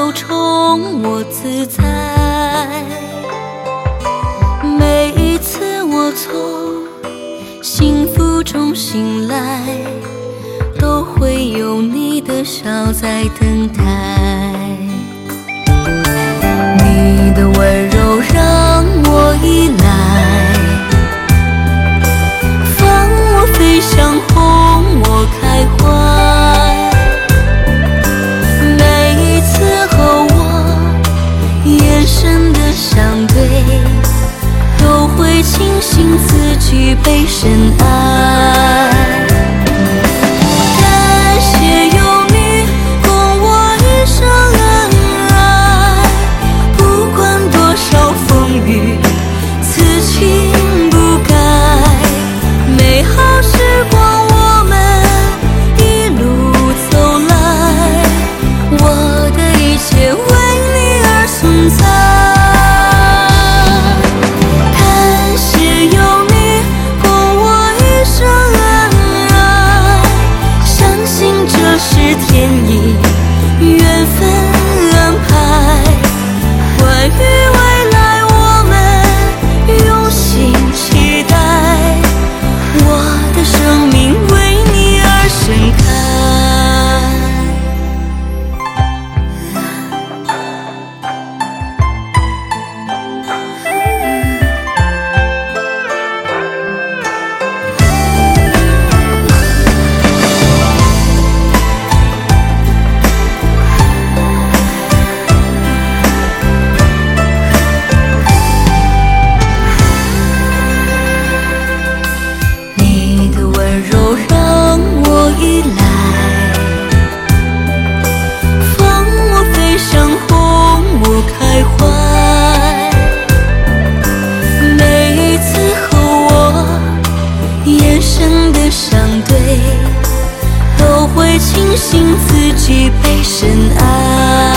受宠我自在。每一次我从幸福中醒来，都会有你的笑在等待。你的温柔让我依赖，放我飞翔，哄我开怀。每一次和我眼神的相对，都会庆幸自己被深爱。感谢有你共我一生恩爱，不管多少风雨，此情不改。美好时光我们一路走来，我的一切为你而存在。感谢有你共我一生恩爱，相信这是天意，缘分安排。关于未来我们用心期待，我的生命为你而盛开。你的温柔让我依赖，放我飞翔，哄我开怀。每一次和我眼神的相对，都会庆幸自己被深爱。